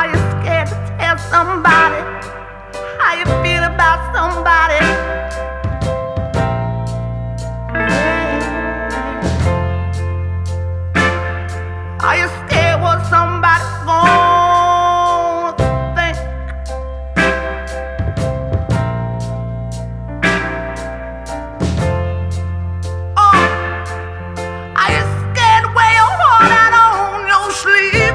Are you scared to tell somebody how you feel about somebody? Are you scared what somebody's gonna think? Oh, are you scared to wear your heart out on your sleeve?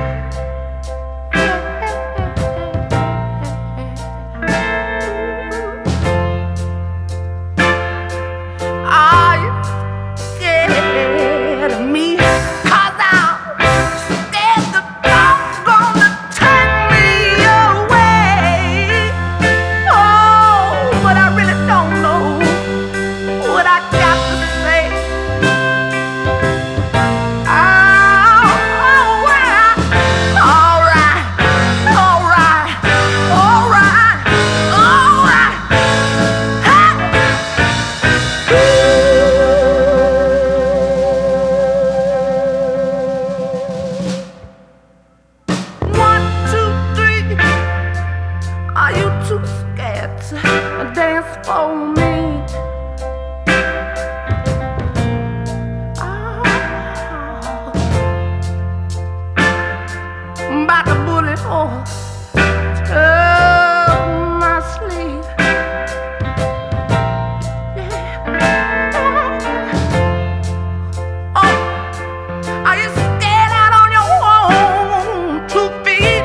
Are you scared of me? 'Cause I'm scared the dog's gonna take me away. Oh, but I really don't know what I got to say. Alright, alright, alright, alright, alright. One, two, three. Are you too scared to dance for me? About the bullet hole up my sleeve. Oh, are you scared out on your own 2 feet?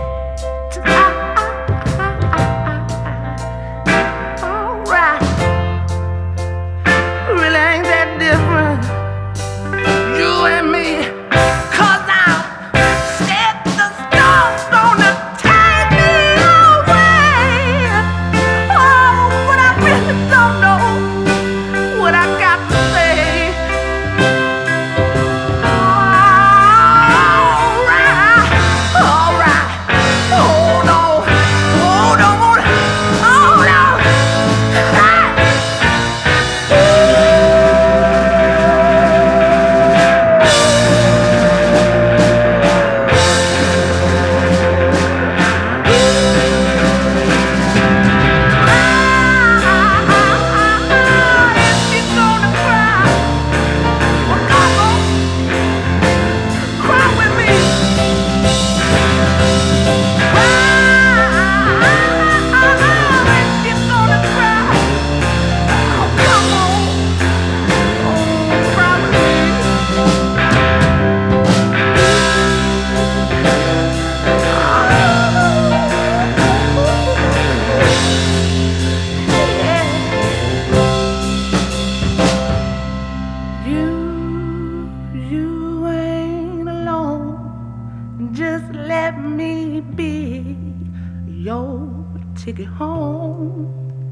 Alright, really ain't that different, you and me. 'Cause I'm scared the storm's gonna take me away. Oh, but I really don't know what I got to say. Alright, alright, hold on, hold on, hold on. You're gonna cry, well, come on, cry with me. If you're gonna cry, oh, come on, cry with me. You ain't alone. Just let me be your ticket home.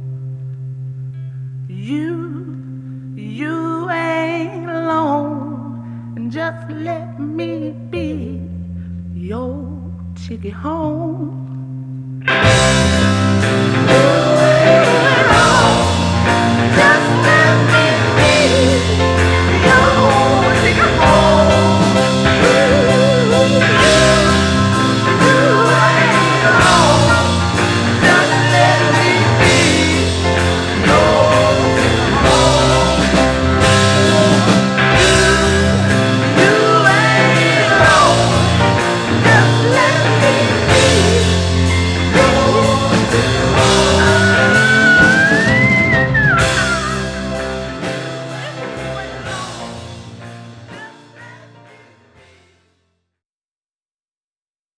You ain't alone. Just let me be your ticket home.